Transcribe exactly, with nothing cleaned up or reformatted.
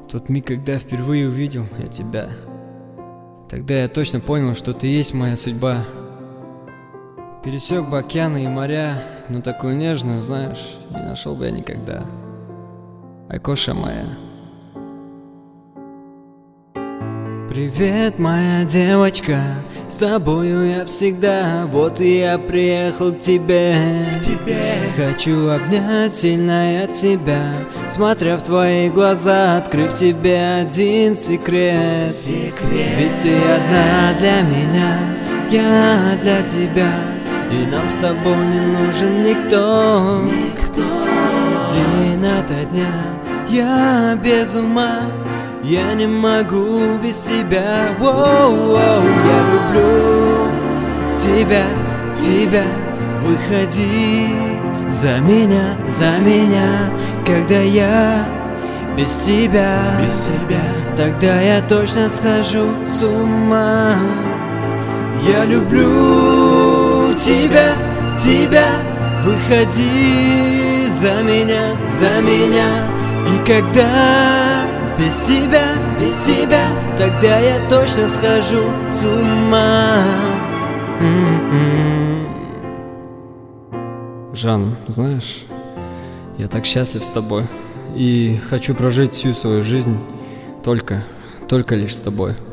Тот миг, когда впервые увидел я тебя, тогда я точно понял, что ты есть моя судьба. Пересек бы океаны и моря, но такую нежную, знаешь, не нашел бы я никогда. Айкоша моя. Привет, моя девочка, с тобою я всегда. Вот и я приехал к тебе, к тебе. Хочу обнять сильно я тебя, смотря в твои глаза, открыв тебе один секрет. Секрет. Ведь ты одна для меня, я для тебя, и нам с тобой не нужен никто. Никто. День ото дня я без ума, я не могу без тебя. Воу-воу, я люблю тебя, тебя. Выходи за меня, за меня. Когда я без тебя, без тебя, тогда я точно схожу с ума. Я люблю тебя, тебя. Выходи за меня, за меня. И когда без тебя, без тебя, тогда я точно схожу с ума. Жан, знаешь, я так счастлив с тобой и хочу прожить всю свою жизнь только, только лишь с тобой.